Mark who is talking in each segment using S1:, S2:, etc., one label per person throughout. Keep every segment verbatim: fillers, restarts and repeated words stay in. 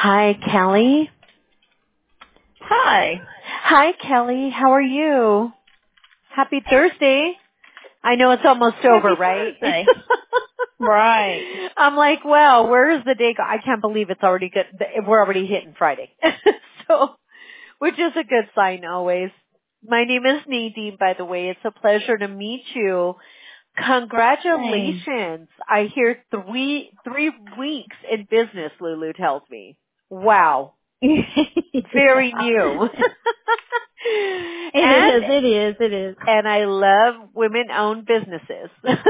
S1: Hi, Kelly.
S2: Hi.
S1: Hi, Kelly. How are you? Happy Thursday. I know it's almost over,
S2: Happy
S1: right?
S2: Thursday. Right.
S1: I'm like, well, where is the day go? I can't believe it's already good. We're already hitting Friday. So, which is a good sign always. My name is Nadine, by the way. It's a pleasure to meet you.
S2: Same.
S1: Congratulations. I hear three, three weeks in business, Lulu tells me. Wow. Very
S2: Yeah.
S1: new.
S2: It
S1: and
S2: is, it is, it is.
S1: and I love women owned businesses.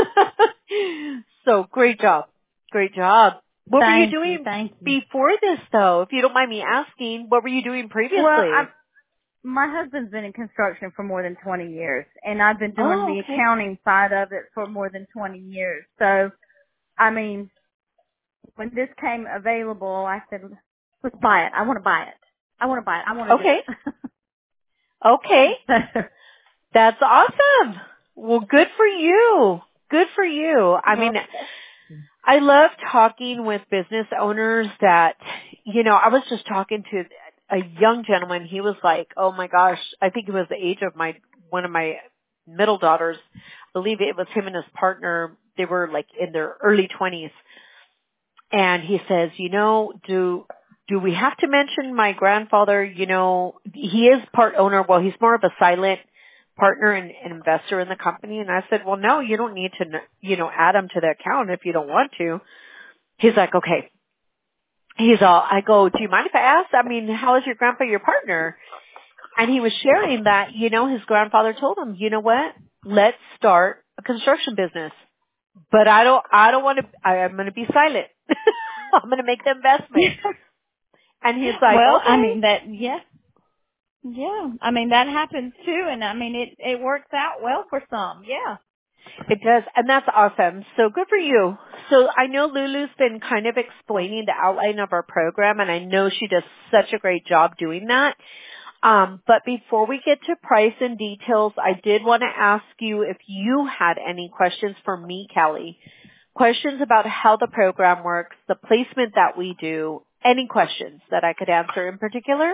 S1: So great job. Great job. What were you
S2: Thank you,
S1: doing
S2: thank you.
S1: before this though? If you don't mind me asking, what were you doing
S2: Well, I,
S1: previously?
S2: my husband's been in construction for more than twenty years, and I've been doing
S1: Oh,
S2: the
S1: okay.
S2: accounting side of it for more than twenty years. So, I mean, when this came available, I said, let's buy it. I want to buy it. I want to buy it. I want to do
S1: Okay.
S2: it.
S1: Okay.
S2: So,
S1: That's awesome. Well, good for you. Good for you. I
S2: well,
S1: mean, I love talking with business owners that, you know, I was just talking to a young gentleman. He was like, oh my gosh, I think it was the age of my, one of my middle daughters. I believe it was him and his partner. They were like in their early twenties. And he says, you know, do, do we have to mention my grandfather? You know, he is part owner. Well, he's more of a silent partner and, and investor in the company. And I said, well, no, you don't need to, you know, add him to the account if you don't want to. He's like, okay. He's all, I go, do you mind if I ask? I mean, how is your grandpa your partner? And he was sharing that, you know, his grandfather told him, you know what? Let's start a construction business. But I don't, I don't want to, I, I'm going to be silent. I'm going to make the investment. And he's like,
S2: well, I
S1: okay.
S2: mean that, yeah. Yeah, I mean that happens too, and I mean it it works out well for some. Yeah.
S1: It does, and that's awesome. So good for you. So I know Lulu's been kind of explaining the outline of our program, and I know she does such a great job doing that. Um, but before we get to price and details, I did want to ask you if you had any questions for me, Kelly. Questions about how the program works, the placement that we do, any questions that I could answer in particular?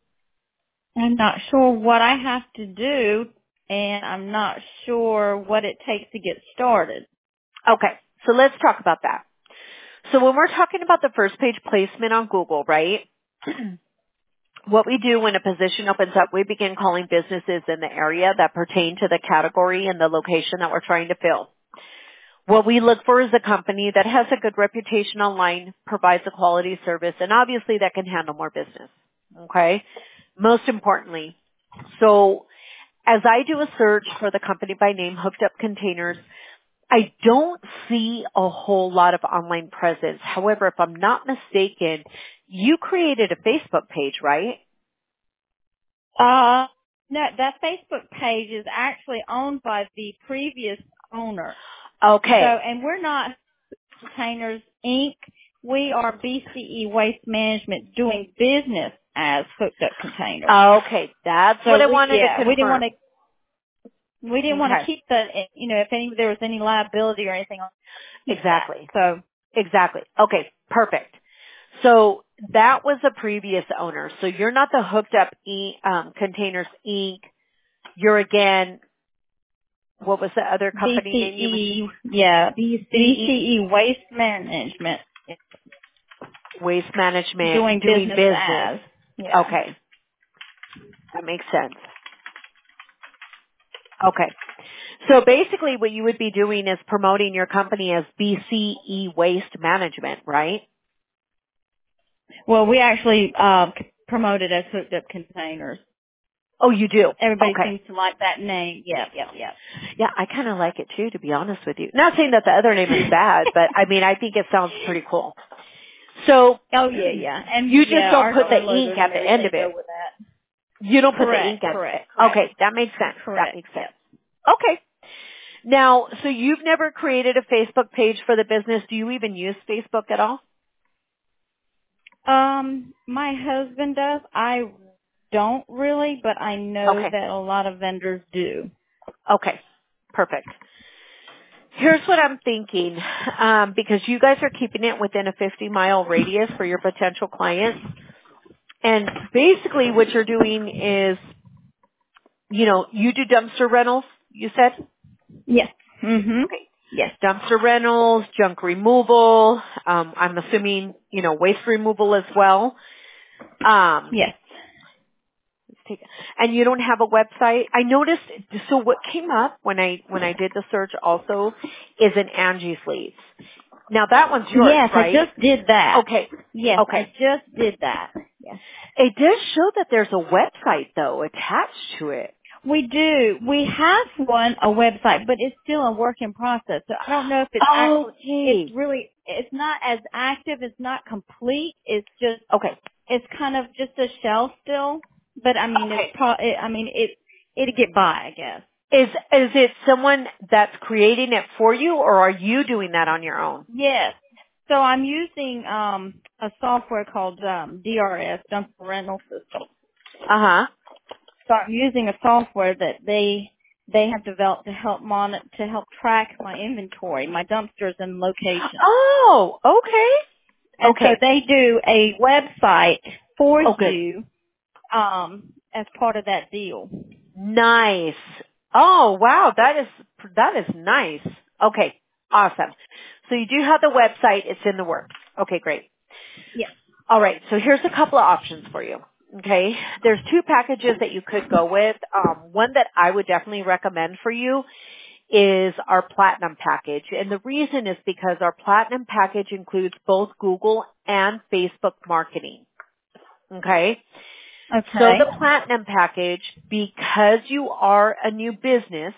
S2: I'm not sure what I have to do, and I'm not sure what it takes to get started.
S1: Okay, so let's talk about that. So when we're talking about the first page placement on Google, right? What we do when a position opens up, we begin calling businesses in the area that pertain to the category and the location that we're trying to fill. What we look for is a company that has a good reputation online, provides a quality service, and obviously that can handle more business. Okay? Most importantly, so as I do a search for the company by name, Hooked Up Containers, I don't see a whole lot of online presence. However, if I'm not mistaken, you created a Facebook page, right?
S2: Uh, no, that Facebook page is actually owned by the previous owner. So,
S1: Okay.
S2: and we're not Containers Incorporated. We are B C E Waste Management doing business as Hooked Up Containers.
S1: Okay. That's what
S2: So
S1: I
S2: we,
S1: wanted to
S2: yeah, we didn't want
S1: confirm.
S2: to we didn't want to
S1: Okay.
S2: keep the, you know, if any, there was any liability or anything, keep that.
S1: Exactly.
S2: So,
S1: Exactly. Okay. Perfect. So that was a previous owner. So you're not the Hooked Up e, um, Containers Incorporated. You're again, what was the other company name you mentioned?
S2: B C E, yeah,
S1: B C E
S2: B C E Waste Management,
S1: Waste Management
S2: doing
S1: doing
S2: business
S1: business.
S2: as, yeah.
S1: Okay. That makes sense. Okay. So basically what you would be doing is promoting your company as B C E Waste Management, right?
S2: Well, we actually, uh, promoted as Hooked Up Containers.
S1: Oh, you do?
S2: Everybody
S1: Okay.
S2: seems to like that name. Yeah, yeah, yeah.
S1: Yeah, I kind of like it too, to be honest with you. Not saying that the other name is bad, but I mean, I think it sounds pretty cool. So,
S2: Oh, yeah, yeah. And
S1: you just
S2: yeah,
S1: don't
S2: our,
S1: put the
S2: our
S1: ink
S2: logos
S1: at
S2: and
S1: the end
S2: everything
S1: of
S2: go
S1: it.
S2: with that.
S1: You don't put the ink
S2: Correct,
S1: at it.
S2: correct, correct,
S1: Okay, that makes sense. That
S2: correct,
S1: makes sense.
S2: yep.
S1: Okay. Now, so you've never created a Facebook page for the business. Do you even use Facebook at all?
S2: Um, my husband does. I don't really, but I know
S1: Okay.
S2: that a lot of vendors do.
S1: Okay. Perfect. Here's what I'm thinking, um, because you guys are keeping it within a fifty mile radius for your potential clients. And basically what you're doing is, you know, you do dumpster rentals, you said?
S2: Yes. Mhm.
S1: Okay.
S2: Yes.
S1: Dumpster rentals, junk removal, um, I'm assuming, you know, waste removal as well. Um,
S2: Yes.
S1: let's take it. And you don't have a website? I noticed, so what came up when I, when I did the search also is an Angie's Leads. Now that one's yours,
S2: Yes, I
S1: right?
S2: just did that.
S1: Okay.
S2: Yes, I
S1: Okay.
S2: just did that. Yes.
S1: It does show that there's a website though attached to it.
S2: We do. We have one, a website, but it's still a work in process. So I don't know if it's actually, it's
S1: Okay.
S2: really, it's not as active, it's not complete, it's just,
S1: Okay.
S2: it's kind of just a shell still. But I mean, it's
S1: Okay.
S2: pro, it, I mean, it, it'll get by, I guess.
S1: Is is it someone that's creating it for you, or are you doing that on your own?
S2: Yes. So I'm using, um, a software called, um, D R S, Dumpster Rental System.
S1: Uh huh.
S2: So I'm using a software that they they have developed to help monitor to help track my inventory, my dumpsters and locations.
S1: Oh, okay.
S2: And so
S1: Okay.
S2: they do a website for
S1: Oh, good.
S2: you um, as part of that deal.
S1: Nice. Oh, wow. That is that is nice. Okay. Awesome. So you do have the website. It's in the works. Okay, great.
S2: Yes.
S1: All right, so here's a couple of options for you. Okay, there's two packages that you could go with. Um, one that I would definitely recommend for you is our Platinum package. And the reason is because our Platinum package includes both Google and Facebook marketing. Okay, so
S2: Okay.
S1: the Platinum package, because you are a new business,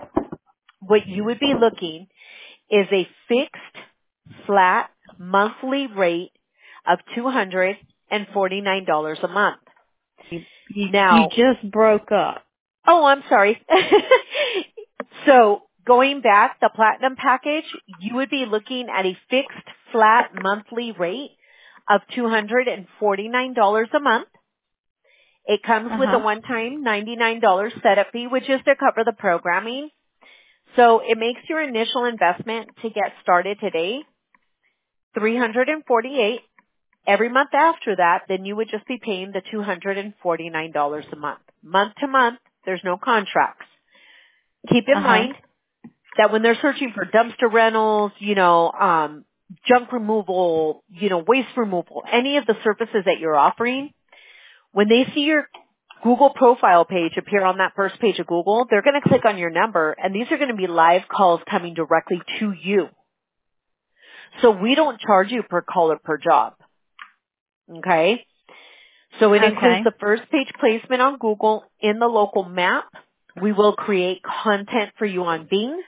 S1: what you would be looking is a fixed, flat, monthly rate of two hundred forty-nine dollars a month.
S2: You, you you
S1: Now,
S2: just broke up.
S1: oh, I'm sorry. So, going back, the Platinum package, you would be looking at a fixed, flat, monthly rate of two hundred forty-nine dollars a month. It comes
S2: Uh
S1: with a
S2: huh.
S1: one-time ninety-nine dollars setup fee, which is to cover the programming. So, it makes your initial investment to get started today three hundred forty-eight dollars. Every month after that, then you would just be paying the two hundred forty-nine dollars a month. Month to month, there's no contracts. Keep in
S2: Uh huh.
S1: mind that when they're searching for dumpster rentals, you know, um, junk removal, you know, waste removal, any of the services that you're offering, when they see your Google profile page appear on that first page of Google, they're going to click on your number, and these are going to be live calls coming directly to you. So we don't charge you per call or per job. Okay? So it includes
S2: Okay.
S1: the first page placement on Google in the local map. We will create content for you on Bing.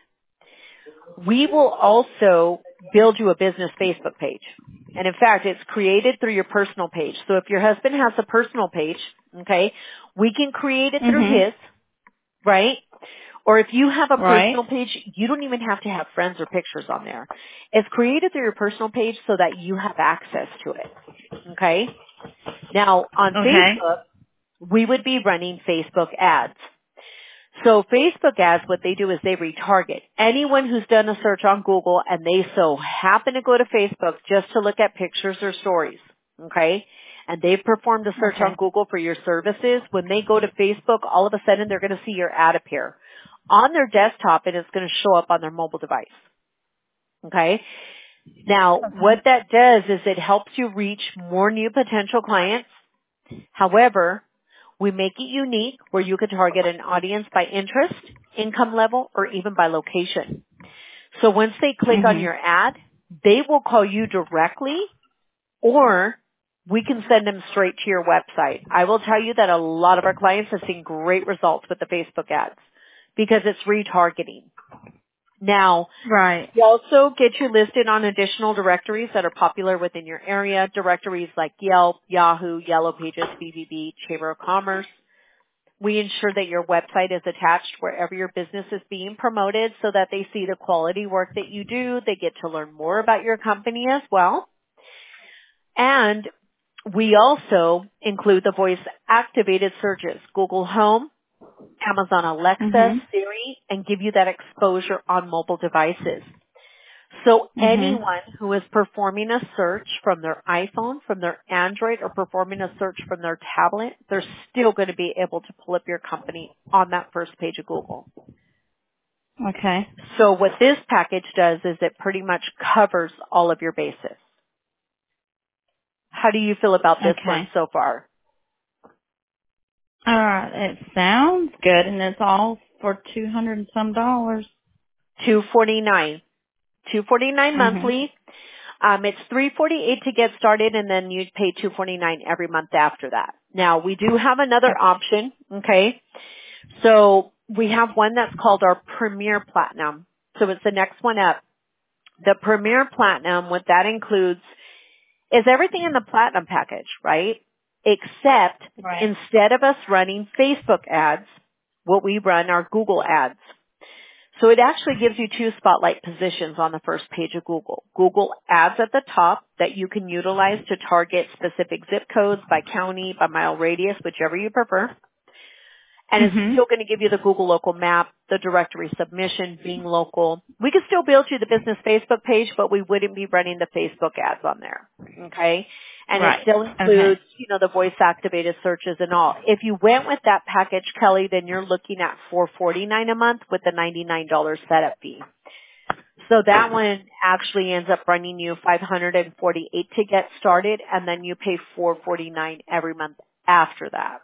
S1: We will also build you a business Facebook page. And in fact, it's created through your personal page. So if your husband has a personal page, okay, we can create it through
S2: Mhm.
S1: his, right? Or if you have a
S2: Right.
S1: personal page, you don't even have to have friends or pictures on there. It's created through your personal page so that you have access to it. Okay? Now, on
S2: Okay.
S1: Facebook, we would be running Facebook ads. So Facebook ads, what they do is they retarget anyone who's done a search on Google and they so happen to go to Facebook just to look at pictures or stories. Okay? And they've performed a search on
S2: Okay.
S1: Google for your services. When they go to Facebook, all of a sudden they're going to see your ad appear on their desktop and it's going to show up on their mobile device. Okay? Now, what
S2: Okay.
S1: that does is it helps you reach more new potential clients. However, we make it unique where you can target an audience by interest, income level, or even by location. So once they click on
S2: Mhm.
S1: your ad, they will call you directly or we can send them straight to your website. I will tell you that a lot of our clients have seen great results with the Facebook ads because it's retargeting. Now,
S2: Right.
S1: we also get you listed on additional directories that are popular within your area, directories like Yelp, Yahoo, Yellow Pages, B B B, Chamber of Commerce. We ensure that your website is attached wherever your business is being promoted so that they see the quality work that you do. They get to learn more about your company as well. And we also include the voice activated searches, Google Home, Amazon Alexa,
S2: Mhm.
S1: Siri, and give you that exposure on mobile devices. So
S2: Mhm.
S1: anyone who is performing a search from their iPhone, from their Android, or performing a search from their tablet, they're still going to be able to pull up your company on that first page of Google.
S2: Okay.
S1: So what this package does is it pretty much covers all of your bases. How do you feel about this one
S2: Okay.
S1: so far?
S2: All right. It sounds good, and it's all for two hundred and some dollars.
S1: two forty-nine. two forty-nine
S2: Mhm.
S1: monthly. Um, it's three forty-eight to get started, and then you pay two forty-nine every month after that. Now we do have another
S2: Okay.
S1: option. Okay, so we have one that's called our Premier Platinum. So it's the next one up. The Premier Platinum, what that includes is everything in the Platinum package, right? Except
S2: Right.
S1: instead of us running Facebook ads, what we run are Google ads. So it actually gives you two spotlight positions on the first page of Google. Google ads at the top that you can utilize to target specific zip codes by county, by mile radius, whichever you prefer. And it's
S2: Mhm.
S1: still going to give you the Google local map, the directory submission, being local. We could still build you the business Facebook page, but we wouldn't be running the Facebook ads on there. Okay? And it
S2: Right.
S1: still
S2: Okay.
S1: includes, you know, the voice activated searches and all. If you went with that package, Kelly, then you're looking at four forty-nine a month with a ninety-nine dollars setup fee. So that one actually ends up running you five hundred forty-eight to get started, and then you pay four forty-nine every month after that.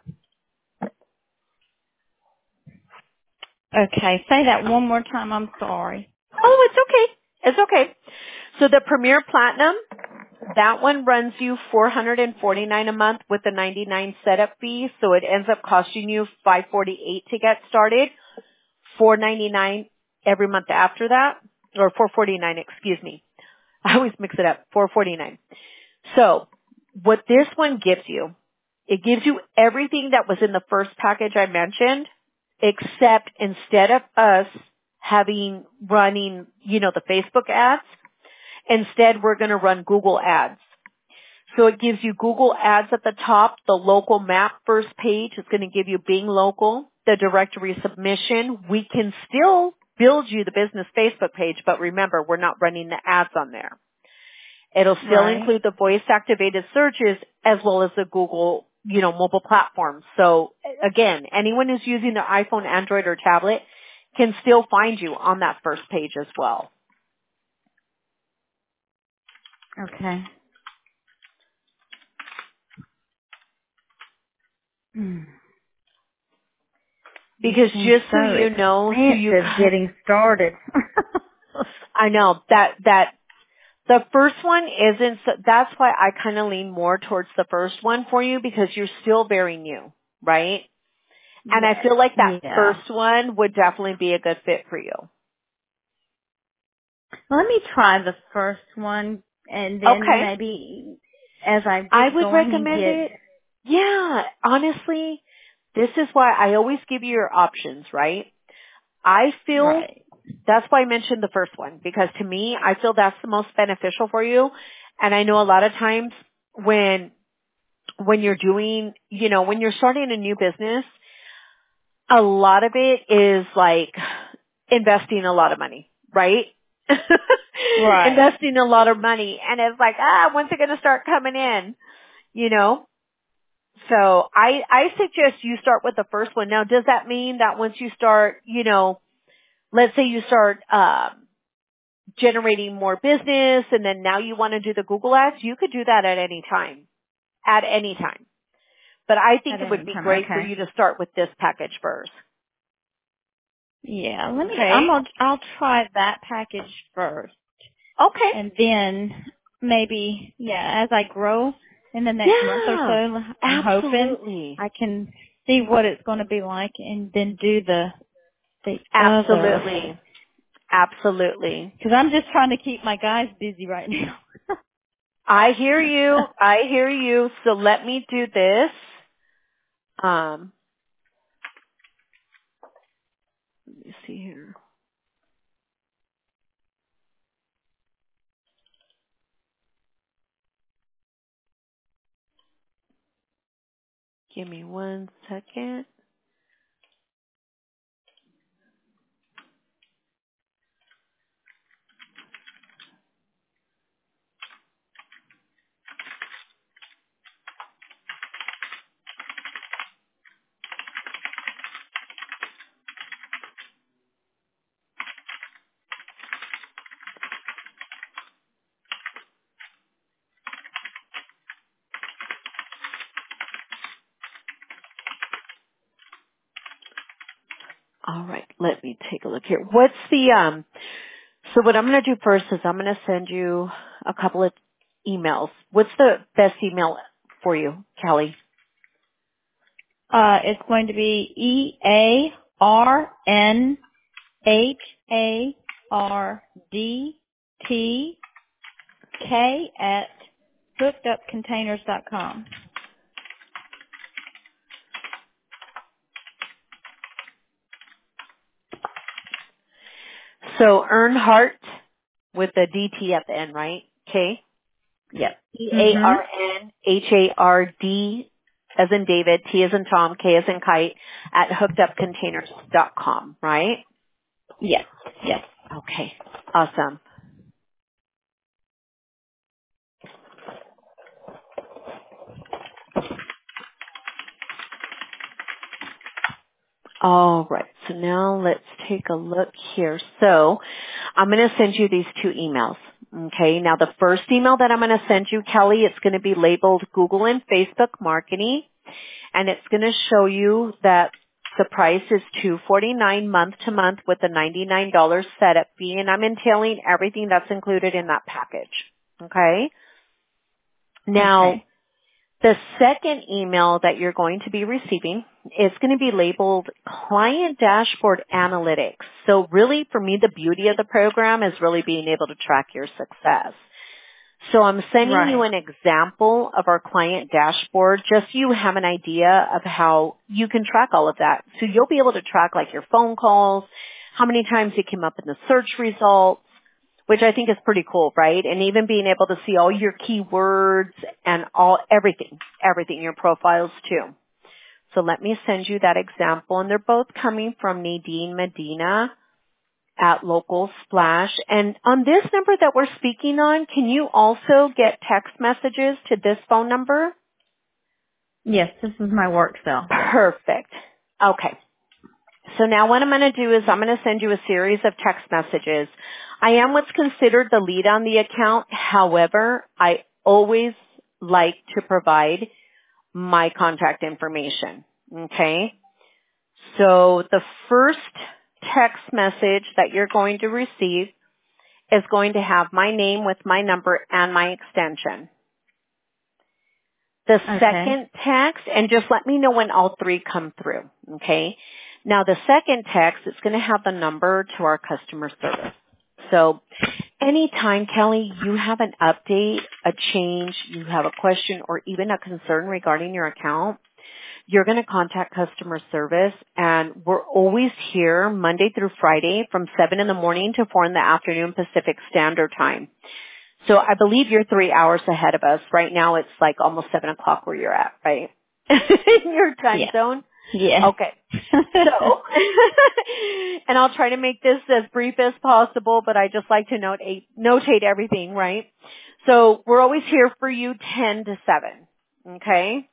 S2: Okay. Say that one more time. I'm sorry.
S1: Oh, it's okay. It's okay. So the Premier Platinum, that one runs you four hundred forty-nine a month with the ninety-nine setup fee, so it ends up costing you five forty-eight to get started, four ninety-nine every month after that, or four forty-nine, excuse me. I always mix it up, four forty-nine. So what this one gives you, it gives you everything that was in the first package I mentioned, except instead of us having running, you know, the Facebook ads, instead we're going to run Google ads. So it gives you Google ads at the top, the local map first page is going to give you Bing local, the directory submission. We can still build you the business Facebook page, but remember, we're not running the ads on there. It'll still
S2: Right.
S1: include the voice activated searches as well as the Google, you know, mobile platform. So again, anyone who's using their iPhone, Android, or tablet can still find you on that first page as well.
S2: Okay. Hmm. This
S1: Because
S2: seems
S1: just so
S2: so
S1: you know, so you,
S2: expensive getting started.
S1: I know that, that the first one isn't, so that's why I kind of lean more towards the first one for you because you're still very new, right? And I
S2: Yes.
S1: feel like that
S2: Yeah.
S1: first one would definitely be a good fit for you.
S2: Let me try the first one, and then
S1: Okay.
S2: maybe as I
S1: I
S2: get
S1: would
S2: going and
S1: recommend
S2: get
S1: it. Yeah, honestly, this is why I always give you your options, right? I feel
S2: right.
S1: that's why I mentioned the first one because to me, I feel that's the most beneficial for you. And I know a lot of times when, when you're doing, you know, when you're starting a new business, a lot of it is like investing a lot of money, right?
S2: Right.
S1: Investing a lot of money. And it's like, ah, when's it going to start coming in? You know? So I, I suggest you start with the first one. Now, does that mean that once you start, you know, let's say you start, um, generating more business and then now you want to do the Google ads, you could do that at any time. At any time. But I think
S2: At
S1: it would
S2: any
S1: be
S2: time.
S1: great for
S2: Okay.
S1: you to start with this package first.
S2: Yeah. Let me.
S1: Okay?
S2: I'm. Gonna, I'll try that package first,
S1: Okay.
S2: and then maybe yeah, as I grow in the next month or
S1: Yeah.
S2: so, I'm hoping
S1: Absolutely.
S2: I can see what it's going to be like, and then do the the other.
S1: Absolutely. Absolutely.
S2: Because I'm just trying to keep my guys busy right now.
S1: I hear you. I hear you. So let me do this. Um, let me see here. Give me one second. All right, let me take a look here. What's the, um, so what I'm going to do first is I'm going to send you a couple of emails. What's the best email for you, Kelly?
S2: Uh, it's going to be E A R N H A R D T K at hooked up containers dot com.
S1: So Earnhardt with the D T at the end, right? K?
S2: Yep.
S1: E A
S2: Mhm.
S1: R N H A R D as in David, T as in Tom, K as in kite at hooked up containers dot com, right?
S2: Yes. Yes.
S1: Okay. Awesome. All right. So now let's take a look here. So I'm going to send you these two emails. Okay. Now the first email that I'm going to send you, Kelly, it's going to be labeled Google and Facebook Marketing, and it's going to show you that the price is two forty-nine month to month with a ninety-nine dollars setup fee, and I'm entailing everything that's included in that package. Okay. Now,
S2: Okay.
S1: the second email that you're going to be receiving is going to be labeled Client Dashboard Analytics. So really, for me, the beauty of the program is really being able to track your success. So I'm sending you
S2: Right.
S1: an example of our client dashboard just so you have an idea of how you can track all of that. So you'll be able to track like your phone calls, how many times you came up in the search results, which I think is pretty cool, right? And even being able to see all your keywords and all, everything, everything, your profiles too. So let me send you that example. And they're both coming from Nadine Medina at Local Splash. And on this number that we're speaking on, can you also get text messages to this phone number?
S2: Yes, this is my work cell.
S1: Perfect. Okay. So now what I'm going to do is I'm going to send you a series of text messages. I am what's considered the lead on the account. However, I always like to provide my contact information. Okay? So the first text message that you're going to receive is going to have my name with my number and my extension. The
S2: Okay.
S1: second text, and just let me know when all three come through, okay? Now the second text is going to have the number to our customer service. So anytime, Kelly, you have an update, a change, you have a question, or even a concern regarding your account, you're going to contact customer service, and we're always here Monday through Friday from seven in the morning to four in the afternoon Pacific Standard Time. So I believe you're three hours ahead of us. Right now it's like almost seven o'clock where you're at, right? In your time
S2: Yeah.
S1: zone?
S2: Yeah.
S1: Okay. So, and I'll try to make this as brief as possible, but I just like to note, notate everything, right? So we're always here for you ten to seven. Okay?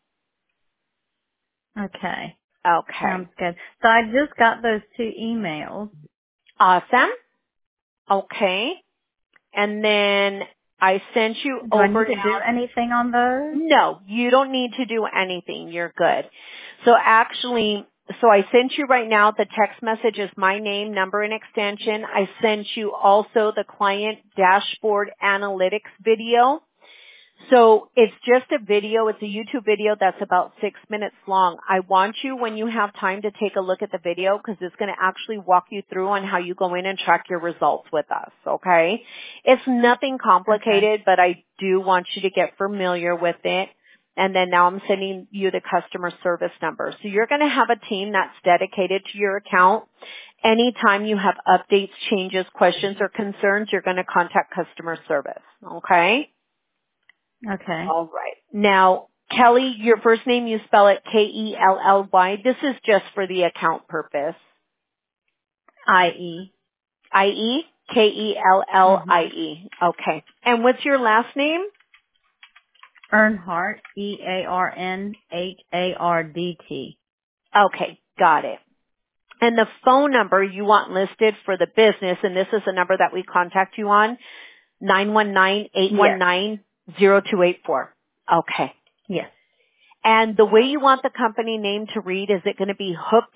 S2: Okay.
S1: Okay.
S2: Sounds good. So I just got those two emails.
S1: Awesome. Okay. And then I sent you
S2: Do I
S1: over
S2: need to do
S1: now.
S2: anything on those?
S1: No, you don't need to do anything. You're good. So actually, so I sent you right now the text message is my name, number, and extension. I sent you also the client dashboard analytics video. So it's just a video. It's a YouTube video that's about six minutes long. I want you, when you have time, to take a look at the video because it's going to actually walk you through on how you go in and track your results with us, okay? It's nothing complicated,
S2: Okay.
S1: but I do want you to get familiar with it. And then now I'm sending you the customer service number. So you're going to have a team that's dedicated to your account. Anytime you have updates, changes, questions, or concerns, you're going to contact customer service, okay?
S2: Okay.
S1: All right. Now, Kelly, your first name, you spell it K E L L Y. This is just for the account purpose.
S2: I E.
S1: I E? K E L L I
S2: Mhm.
S1: E. Okay. And what's your last name?
S2: Earnhardt. E A R N H A R D T.
S1: Okay. Got it. And the phone number you want listed for the business, and this is the number that we contact you on, nine one nine, eight one
S2: Yes.
S1: nine, zero two eight four. Okay.
S2: Yes.
S1: And the way you want the company name to read, is it going to be Hooked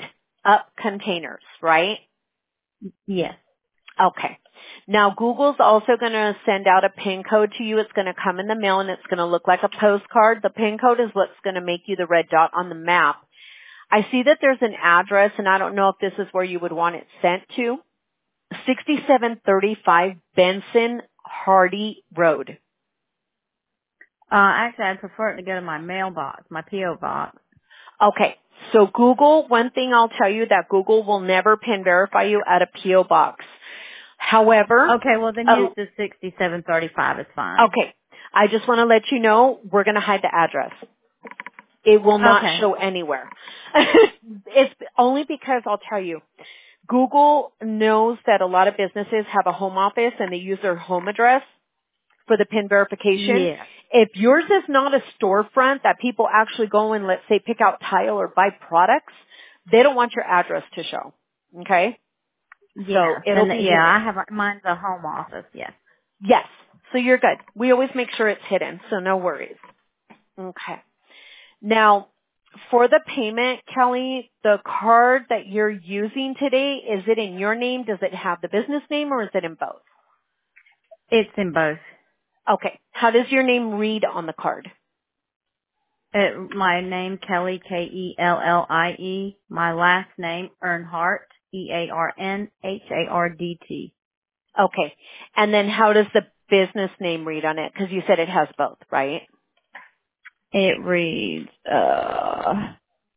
S1: up containers, right?
S2: Yes.
S1: Okay. Now, Google's also going to send out a PIN code to you. It's going to come in the mail, and it's going to look like a postcard. The PIN code is what's going to make you the red dot on the map. I see that there's an address, and I don't know if this is where you would want it sent to. sixty-seven thirty-five Benson Hardy Road.
S2: Uh, actually, I'd prefer it to go to my mailbox, my P O box.
S1: Okay. So Google, one thing I'll tell you that Google will never PIN verify you at a P O box. However,
S2: Okay, well then
S1: oh,
S2: use the sixty-seven thirty-five. It's fine.
S1: okay. I just want to let you know we're going to hide the address. It will not
S2: Okay.
S1: show anywhere. It's only because I'll tell you, Google knows that a lot of businesses have a home office and they use their home address for the PIN verification.
S2: Yeah.
S1: If yours is not a storefront that people actually go and, let's say, pick out tile or buy products, they don't want your address to show. Okay? So
S2: Yes.
S1: it'll
S2: And
S1: be
S2: yeah, I
S1: hidden.
S2: have mine's a home office. Yes.
S1: Yes. So you're good. We always make sure it's hidden, so no worries. Okay. Now, for the payment, Kelly, the card that you're using today, is it in your name? Does it have the business name, or is it in both?
S2: It's in both.
S1: Okay. How does your name read on the card?
S2: It, my name, Kelly, K E L L I E. My last name, Earnhardt, E A R N H A R D T.
S1: Okay. And then how does the business name read on it? Because you said it has both, right?
S2: It reads, uh,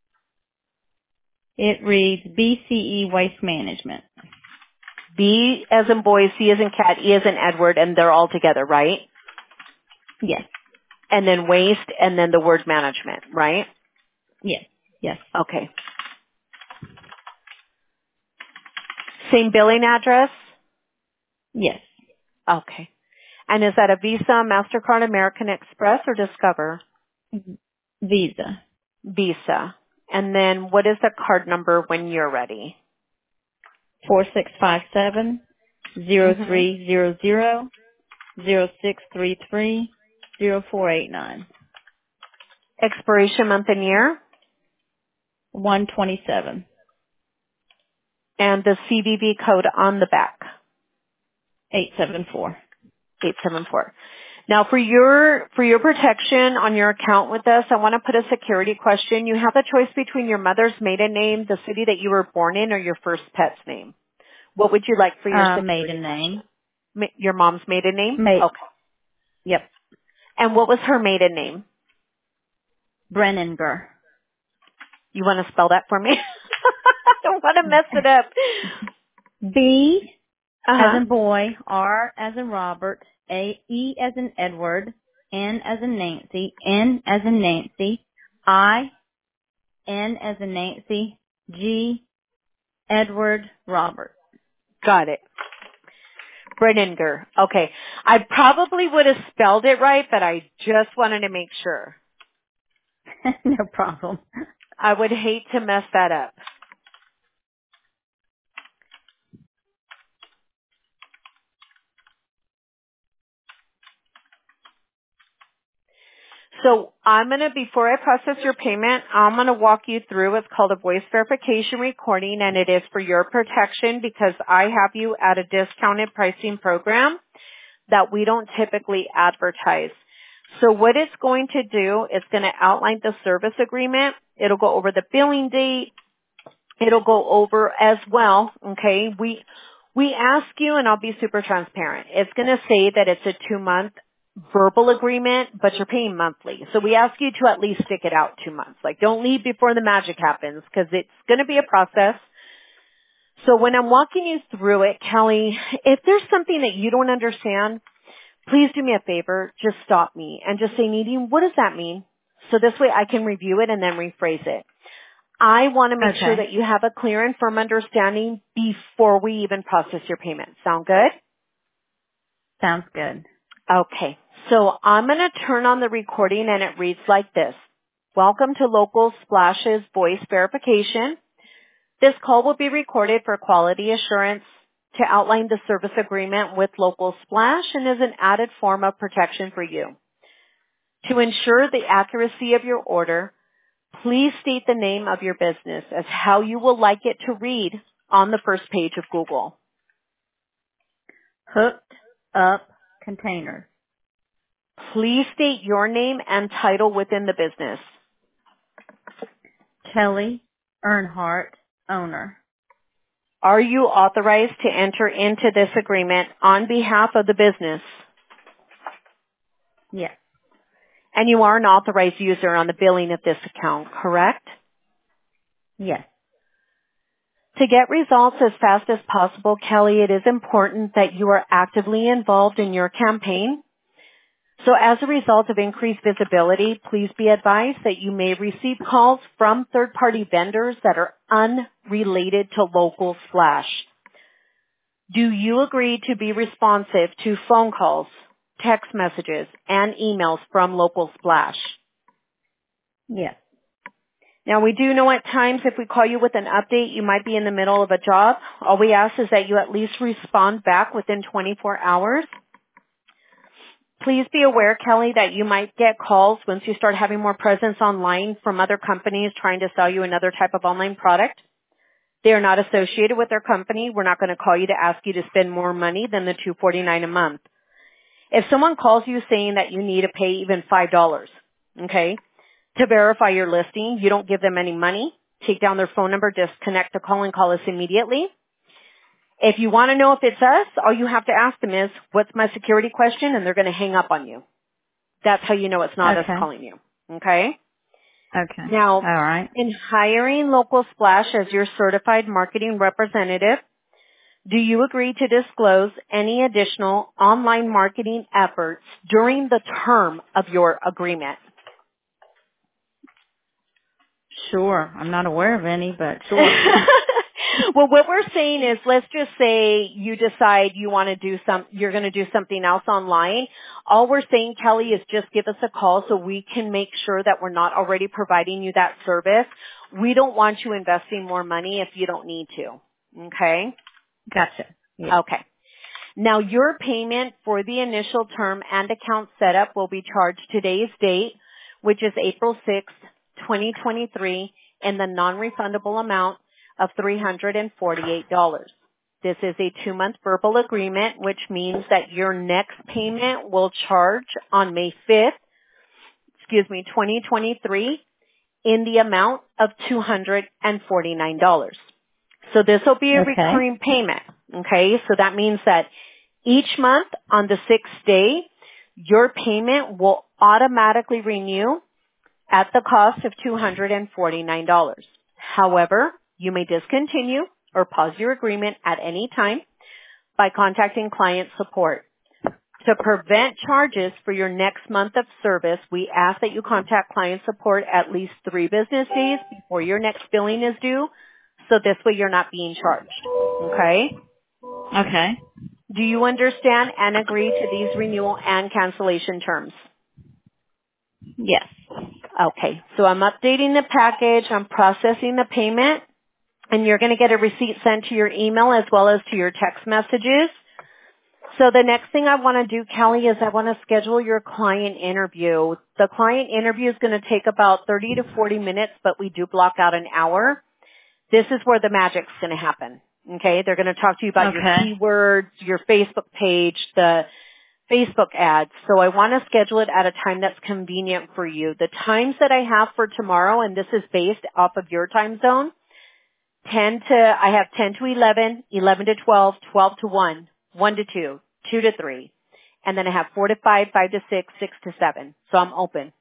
S2: it reads B C E Waste Management.
S1: B as in boy, C as in cat, E as in Edward, and they're all together, right?
S2: Yes.
S1: And then waste, and then the word management, right?
S2: Yes. Yes.
S1: Okay. Same billing address?
S2: Yes.
S1: Okay. And is that a Visa, MasterCard, American Express, or Discover?
S2: Visa.
S1: Visa. And then what is the card number when you're ready?
S2: Four six five seven zero
S1: Mm-hmm.
S2: three zero zero zero six three three zero four eight nine.
S1: Expiration month and year?
S2: One twenty seven.
S1: And the C V V code on the back?
S2: Eight seven four.
S1: eight seven four. Now for your, for your protection on your account with us, I want to put a security question. You have a choice between your mother's maiden name, the city that you were born in, or your first pet's name. What would you like for your
S2: Uh,
S1: security?
S2: maiden name.
S1: Ma- Your mom's maiden name?
S2: Ma-
S1: Okay.
S2: Yep.
S1: And what was her maiden name?
S2: Brenninger.
S1: You want to spell that for me? I don't want to mess it up.
S2: B as
S1: Uh-huh.
S2: in boy, R as in Robert, A E as in Edward, N as in Nancy, N as in Nancy, I, N as in Nancy, G, Edward, Robert.
S1: Got it. Brenninger. Okay. I probably would have spelled it right, but I just wanted to make sure.
S2: No problem.
S1: I would hate to mess that up. So I'm going to, before I process your payment, I'm going to walk you through what's called a voice verification recording, and it is for your protection because I have you at a discounted pricing program that we don't typically advertise. So what it's going to do, it's going to outline the service agreement. It'll go over the billing date. It'll go over as well, okay? We, we ask you, and I'll be super transparent. It's going to say that it's a two-month verbal agreement, but you're paying monthly. So we ask you to at least stick it out two months. Like, don't leave before the magic happens because it's going to be a process. So when I'm walking you through it, Kelly, if there's something that you don't understand, please do me a favor. Just stop me and just say, Nadine, what does that mean? So this way I can review it and then rephrase it. I want to make sure
S2: Okay.
S1: that you have a clear and firm understanding before we even process your payment. Sound good?
S2: Sounds good.
S1: Okay. So I'm going to turn on the recording and it reads like this. Welcome to Local Splash's voice verification. This call will be recorded for quality assurance to outline the service agreement with Local Splash and is an added form of protection for you. To ensure the accuracy of your order, Please state the name of your business as how you will like it to read on the first page of Google.
S2: Hooked Up Containers.
S1: Please state your name and title within the business.
S2: Kelly Earnhardt, owner.
S1: Are you authorized to enter into this agreement on behalf of the business?
S2: Yes.
S1: And you are an authorized user on the billing of this account, correct?
S2: Yes.
S1: To get results as fast as possible, Kelly, it is important that you are actively involved in your campaign. So as a result of increased visibility, please be advised that you may receive calls from third-party vendors that are unrelated to Local Splash. Do you agree to be responsive to phone calls, text messages, and emails from Local Splash?
S2: Yes.
S1: Now, we do know at times if we call you with an update, you might be in the middle of a job. All we ask is that you at least respond back within twenty-four hours. Please be aware, Kelly, that you might get calls once you start having more presence online from other companies trying to sell you another type of online product. They are not associated with their company. We're not going to call you to ask you to spend more money than the two hundred forty-nine dollars a month. If someone calls you saying that you need to pay even five dollars, okay, to verify your listing, you don't give them any money. Take down their phone number, disconnect the call, and call us immediately. If you want to know if it's us, all you have to ask them is, what's my security question? And they're going to hang up on you. That's how you know it's not
S2: Okay.
S1: us calling you. Okay?
S2: Okay.
S1: Now,
S2: All right.
S1: in hiring Local Splash as your certified marketing representative, do you agree to disclose any additional online marketing efforts during the term of your agreement?
S2: Sure. I'm not aware of any, but sure.
S1: Well, what we're saying is, let's just say you decide you want to do some, you're going to do something else online. All we're saying, Kelly, is just give us a call so we can make sure that we're not already providing you that service. We don't want you investing more money if you don't need to. Okay?
S2: Gotcha. Yeah.
S1: Okay. Now, your payment for the initial term and account setup will be charged today's date, which is April sixth, twenty twenty-three, in the non-refundable amount of three hundred forty-eight dollars. This is a two-month verbal agreement, which means that your next payment will charge on May fifth, excuse me, twenty twenty-three, in the amount of two hundred forty-nine dollars. So this will be a
S2: Okay.
S1: recurring payment, okay? So that means that each month on the sixth day, your payment will automatically renew at the cost of two hundred forty-nine dollars. However, you may discontinue or pause your agreement at any time by contacting client support. To prevent charges for your next month of service, we ask that you contact client support at least three business days before your next billing is due, so this way you're not being charged. Okay?
S2: Okay.
S1: Do you understand and agree to these renewal and cancellation terms?
S2: Yes.
S1: Okay, so I'm updating the package, I'm processing the payment, and you're going to get a receipt sent to your email as well as to your text messages. So the next thing I want to do, Kelly, is I want to schedule your client interview. The client interview is going to take about thirty to forty minutes, but we do block out an hour. This is where the magic's going to happen. Okay, they're going to talk to you about
S2: Okay.
S1: your keywords, your Facebook page, the Facebook ads. So I want to schedule it at a time that's convenient for you. The times that I have for tomorrow, and this is based off of your time zone, ten to, I have ten to eleven, eleven to twelve, twelve to one, one to two, two to three. And then I have four to five, five to six, six to seven. So I'm open.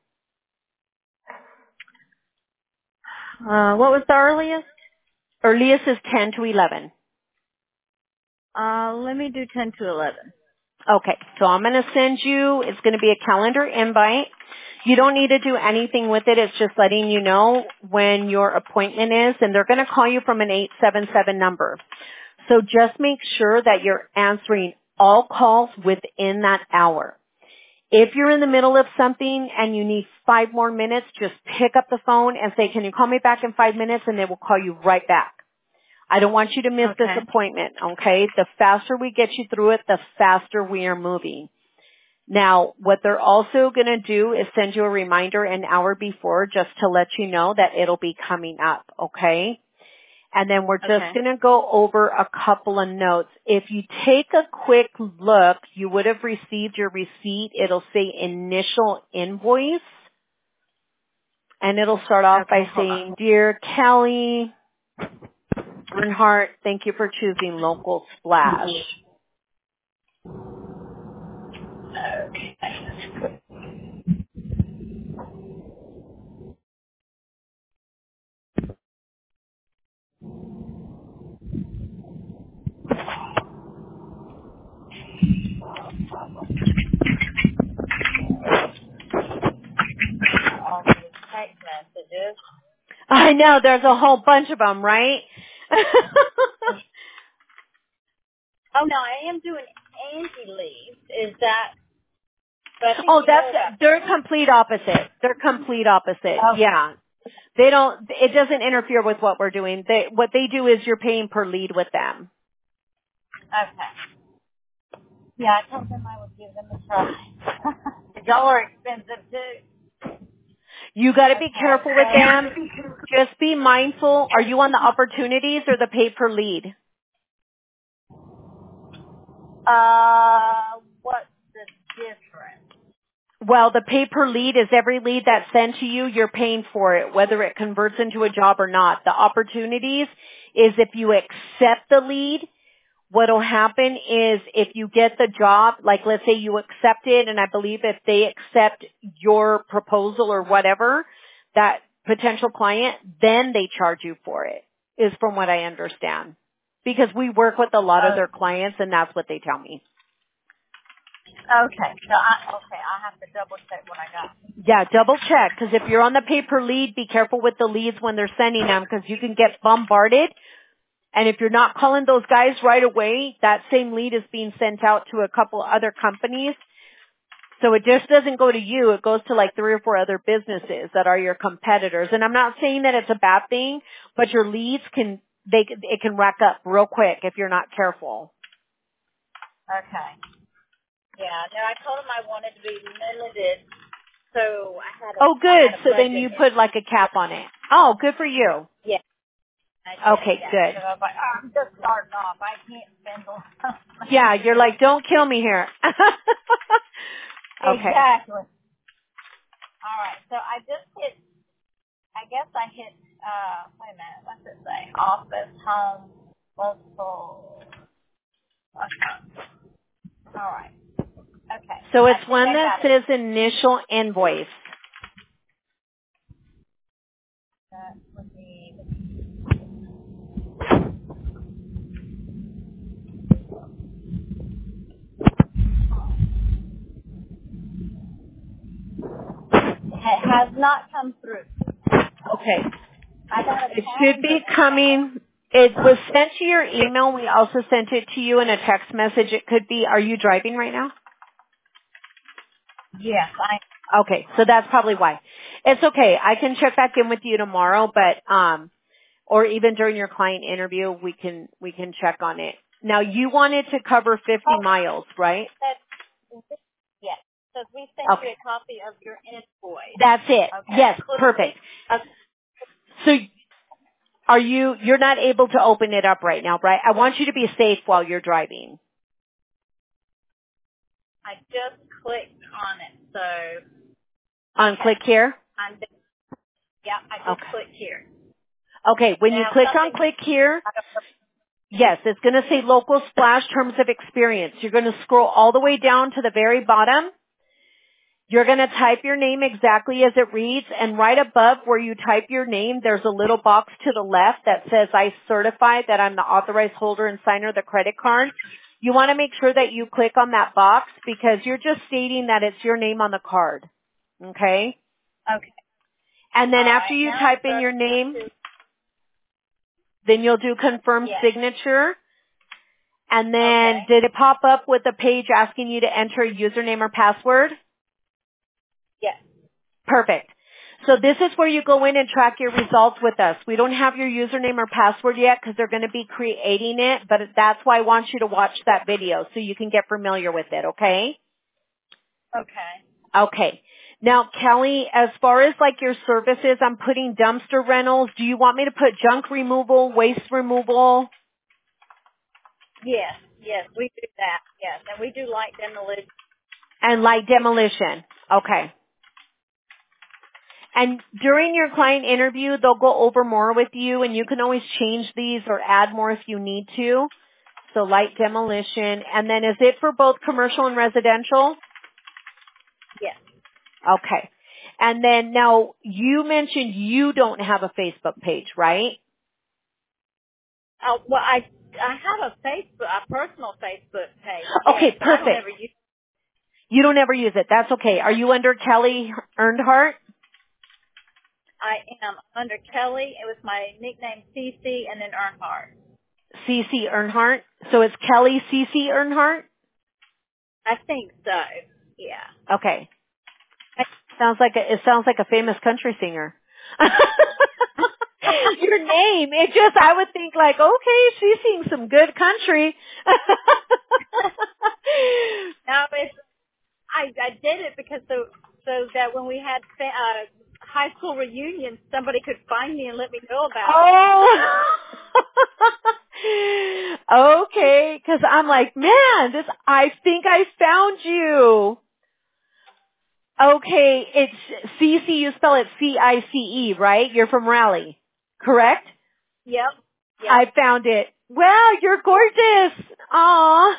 S2: Uh, what was the earliest?
S1: Earliest is ten to eleven.
S2: Uh, let me do ten to eleven.
S1: Okay, so I'm going to send you, it's going to be a calendar invite. You don't need to do anything with it. It's just letting you know when your appointment is, and they're going to call you from an eight seven seven number. So just make sure that you're answering all calls within that hour. If you're in the middle of something and you need five more minutes, just pick up the phone and say, can you call me back in five minutes? And they will call you right back. I don't want you to miss
S2: Okay.
S1: this appointment, okay? The faster we get you through it, the faster we are moving. Now, what they're also going to do is send you a reminder an hour before just to let you know that it'll be coming up, okay? And then we're just
S2: Okay.
S1: going to go over a couple of notes. If you take a quick look, you would have received your receipt. It'll say initial invoice. And it'll start off
S2: Okay,
S1: by
S2: hold on.
S1: saying, Dear Kelly Earnhardt, thank you for choosing Local Splash.
S2: Okay. All these text messages.
S1: I know, there's a whole bunch of them, right?
S2: Oh no, I am doing Angie leaves. Is that? But I think
S1: Oh,
S2: you
S1: that's,
S2: know about
S1: they're complete opposite. They're complete opposite.
S2: Oh.
S1: Yeah. They don't, it doesn't interfere with what we're doing. They, what they do is you're paying per lead with them.
S2: Okay. Yeah, I told them I would give them a try. Y'all are expensive too.
S1: You gotta be
S2: Okay.
S1: careful with them. Just be mindful. Are you on the opportunities or the pay per lead?
S2: Uh, what's the difference?
S1: Well, the pay per lead is every lead that's sent to you, you're paying for it, whether it converts into a job or not. The opportunities is if you accept the lead, what'll happen is if you get the job, like let's say you accept it, and I believe if they accept your proposal or whatever, that potential client, then they charge you for it, is from what I understand. Because we work with a lot of
S2: Uh,
S1: their clients and that's what they tell me.
S2: okay. So I okay, I have to double check what I got.
S1: Yeah, double check, because if you're on the pay per lead, be careful with the leads when they're sending them, because you can get bombarded. And if you're not calling those guys right away, that same lead is being sent out to a couple other companies. So it just doesn't go to you. It goes to like three or four other businesses that are your competitors. And I'm not saying that it's a bad thing, but your leads can, they, it can rack up real quick if you're not careful.
S2: Okay. Yeah. No, I told them I wanted to be limited, so I had a
S1: Oh,
S2: I
S1: good.
S2: had a
S1: So then
S2: budget.
S1: you put like a cap on it. Oh, good for you.
S2: Yeah. I did,
S1: Okay,
S2: yeah.
S1: good.
S2: So I was like, oh, I'm just starting off. I can't spend a lot.
S1: Yeah, you're like, don't kill me here. Okay.
S2: Exactly. All right. So I just hit. I guess I hit. Uh, wait a minute. What's it say? Office, home, multiple. Okay. All right. Okay.
S1: So
S2: I
S1: it's
S2: think
S1: one
S2: I
S1: that
S2: got it.
S1: says initial invoice.
S2: That would be. It has not come through.
S1: Okay.
S2: I got a
S1: It should
S2: calendar
S1: be
S2: invite.
S1: coming. It was sent to your email. We also sent it to you in a text message. It could be, are you driving right now?
S2: Yes, I.
S1: Okay, so that's probably why. It's okay. I can check back in with you tomorrow, but um or even during your client interview, we can we can check on it. Now you wanted to cover fifty
S2: Oh,
S1: miles, right?
S2: that's. Yes. So we sent you
S1: Okay.
S2: a copy of your invoice.
S1: That's it.
S2: Okay.
S1: Yes, perfect.
S2: Uh,
S1: So are you you're not able to open it up right now, right? I want you to be safe while you're driving.
S2: I just clicked on it, so
S1: On
S2: okay.
S1: click here?
S2: I'm. Yeah, I just
S1: Okay.
S2: clicked here.
S1: Okay, when you
S2: Now
S1: click on
S2: something.
S1: click here, yes, it's going to say local splash terms of experience. You're going to scroll all the way down to the very bottom. You're going to type your name exactly as it reads, and right above where you type your name, there's a little box to the left that says, I certify that I'm the authorized holder and signer of the credit card. You want to make sure that you click on that box because you're just stating that it's your name on the card. Okay?
S2: Okay.
S1: And then
S2: All
S1: after
S2: right.
S1: you
S2: Now
S1: type
S2: it's
S1: in your name,
S2: to.
S1: then you'll do confirm
S2: Yes.
S1: signature. And then
S2: Okay.
S1: did it pop up with a page asking you to enter a username or password?
S2: Yes.
S1: Perfect. So this is where you go in and track your results with us. We don't have your username or password yet because they're going to be creating it, but that's why I want you to watch that video so you can get familiar with it, okay?
S2: Okay.
S1: Okay. Now, Kelly, as far as like your services, I'm putting dumpster rentals. Do you want me to put junk removal, waste removal?
S2: Yes, yes, we do that. Yes, and we do light demolition.
S1: And light demolition. Okay. And during your client interview, they'll go over more with you, and you can always change these or add more if you need to. So light demolition. And then is it for both commercial and residential?
S2: Yes.
S1: Okay. And then now you mentioned you don't have a Facebook page, right?
S2: Oh, well, I I have a Facebook, a personal Facebook page.
S1: Okay,
S2: Yes, but I don't
S1: perfect.
S2: ever use.
S1: You don't ever use it. That's okay. Are you under Kelly Earnhardt?
S2: I am under Kelly. It was my nickname, C C, and then Earnhardt.
S1: C C Earnhardt. So it's Kelly C C Earnhardt?
S2: I think so. Yeah.
S1: Okay. Sounds like a, it sounds like a famous country singer. Your name, it just, I would think like, okay, she sings some good country.
S2: No, it's I I did it because so so that when we had fa- uh, high school reunions, somebody could find me and let me know about
S1: Oh. Okay, because I'm like, man, this, I think I found you. Okay, it's C C, you spell it C I C E, right? You're from Raleigh, correct?
S2: it. Yep. Yep.
S1: I found it. Wow, you're gorgeous. Aw.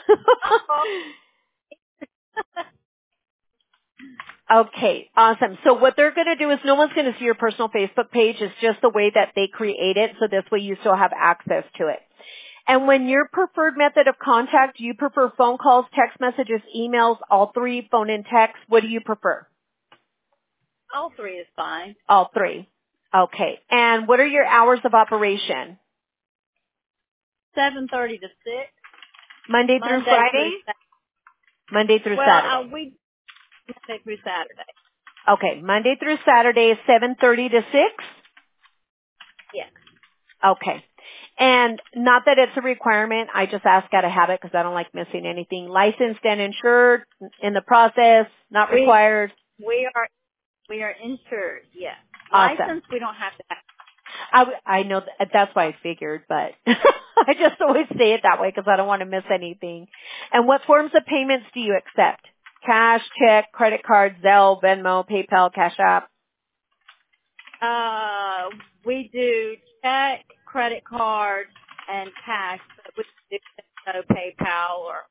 S1: Okay, awesome. So what they're going to do is no one's going to see your personal Facebook page. It's just the way that they create it, so this way you still have access to it. And when your preferred method of contact, do you prefer phone calls, text messages, emails, all three, phone and text? What do you prefer?
S2: All three is fine.
S1: All three. Okay. And what are your hours of operation?
S2: Seven thirty to six.
S1: Monday through
S2: Monday
S1: Friday?
S2: through
S1: Monday through
S2: well,
S1: Saturday.
S2: uh, we Monday through Saturday.
S1: Okay. Monday through Saturday is seven thirty to six?
S2: Yes.
S1: Okay. And not that it's a requirement. I just ask out of habit because I don't like missing anything. Licensed and insured in the process, not
S2: We
S1: required.
S2: we are we are insured. Yes.
S1: Awesome.
S2: License we don't have to have.
S1: I, w- I know that, that's why I figured, but I just always say it that way because I don't want to miss anything. And what forms of payments do you accept? Cash, check, credit card, Zelle, Venmo, PayPal, Cash App?
S2: Uh, we do check, credit card, and cash, but we do no PayPal or.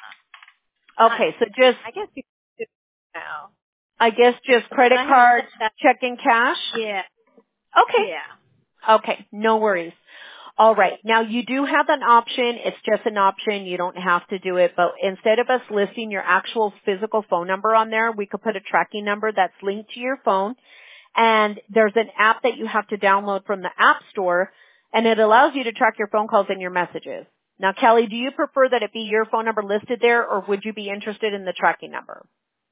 S1: Okay, so just,
S2: I guess you could do PayPal.
S1: I guess just credit
S2: I haven't
S1: card,
S2: said that.
S1: check and cash?
S2: Yeah.
S1: Okay.
S2: Yeah.
S1: Okay, no worries. All right. Now you do have an option. It's just an option. You don't have to do it. But instead of us listing your actual physical phone number on there, we could put a tracking number that's linked to your phone. And there's an app that you have to download from the App Store, and it allows you to track your phone calls and your messages. Now, Kelly, do you prefer that it be your phone number listed there, or would you be interested in the tracking number?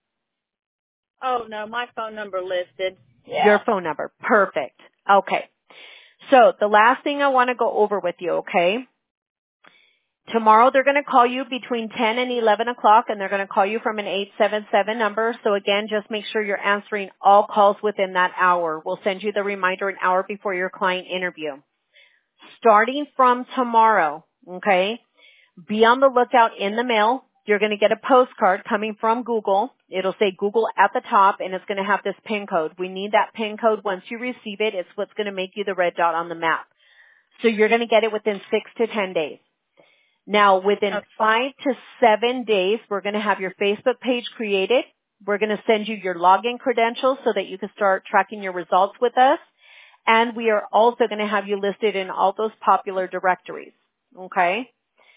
S2: Oh no, my phone number listed. Yeah.
S1: Your phone number. Perfect. Okay. So the last thing I want to go over with you, okay? Tomorrow they're going to call you between ten and eleven o'clock, and they're going to call you from an eight seven seven number. So again, just make sure you're answering all calls within that hour. We'll send you the reminder an hour before your client interview. Starting from tomorrow, okay, be on the lookout in the mail. You're going to get a postcard coming from Google. It'll say Google at the top, and it's going to have this PIN code. We need that PIN code. Once you receive it, it's what's going to make you the red dot on the map. So you're going to get it within six to ten days. Now, within
S2: Okay.
S1: five to seven days, we're going to have your Facebook page created. We're going to send you your login credentials so that you can start tracking your results with us. And we are also going to have you listed in all those popular directories. Okay?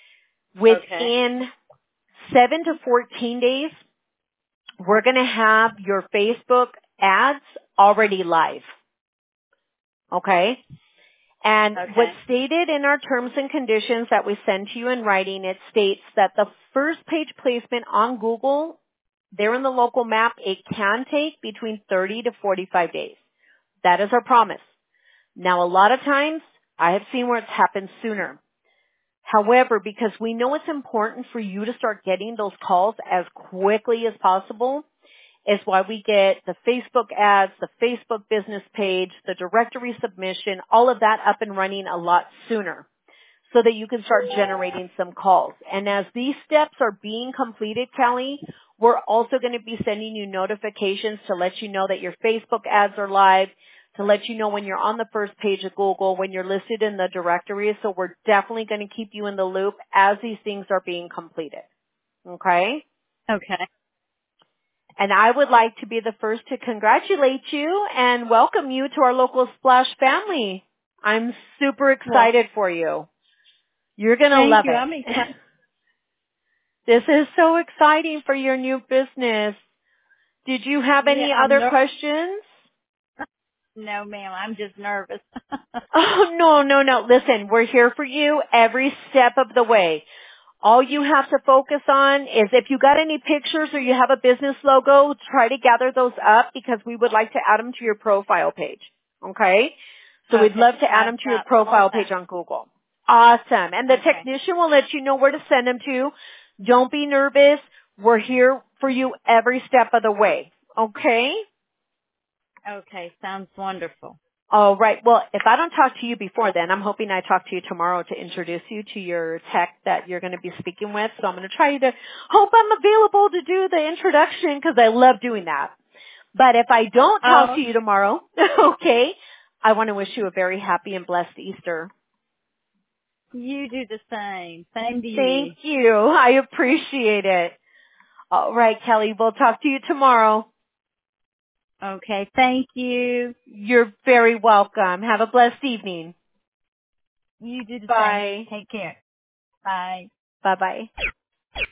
S1: Within seven to fourteen days, we're going to have your Facebook ads already live. Okay? And
S2: Okay.
S1: what's stated in our terms and conditions that we send to you in writing, it states that the first page placement on Google, there in the local map, it can take between thirty to forty-five days. That is our promise. Now, a lot of times, I have seen where it's happened sooner. However, because we know it's important for you to start getting those calls as quickly as possible, is why we get the Facebook ads, the Facebook business page, the directory submission, all of that up and running a lot sooner so that you can start generating some calls. And as these steps are being completed, Kelly, we're also going to be sending you notifications to let you know that your Facebook ads are live, to let you know when you're on the first page of Google, when you're listed in the directory. So we're definitely going to keep you in the loop as these things are being completed. Okay?
S2: Okay.
S1: And I would like to be the first to congratulate you and welcome you to our local Splash family. I'm super excited well, for you. You're going to love
S2: you.
S1: it.
S2: I'm excited.
S1: This is so exciting for your new business. Did you have any
S2: yeah,
S1: other
S2: ner-
S1: questions?
S2: No, ma'am. I'm just nervous.
S1: Oh, no, no, no. Listen, we're here for you every step of the way. All you have to focus on is if you got any pictures or you have a business logo, try to gather those up because we would like to add them to your profile page. Okay? So
S2: okay.
S1: we'd love to add
S2: I've
S1: them to your
S2: got
S1: profile page on Google. Awesome. And the okay. technician will let you know where to send them to. Don't be nervous. We're here for you every step of the way. Okay?
S2: Okay. Sounds wonderful.
S1: All right. Well, if I don't talk to you before then, I'm hoping I talk to you tomorrow to introduce you to your tech that you're going to be speaking with. So I'm going to try to hope I'm available to do the introduction because I love doing that. But if I don't talk
S2: oh.
S1: to you tomorrow, okay, I want to wish you a very happy and blessed Easter.
S2: You do the same. Same to you.
S1: Thank you. I appreciate it. All right, Kelly, we'll talk to you tomorrow.
S2: Okay, thank you.
S1: You're very welcome. Have a blessed evening.
S2: You do the
S1: Bye.
S2: same. Take care. Bye.
S1: Bye-bye.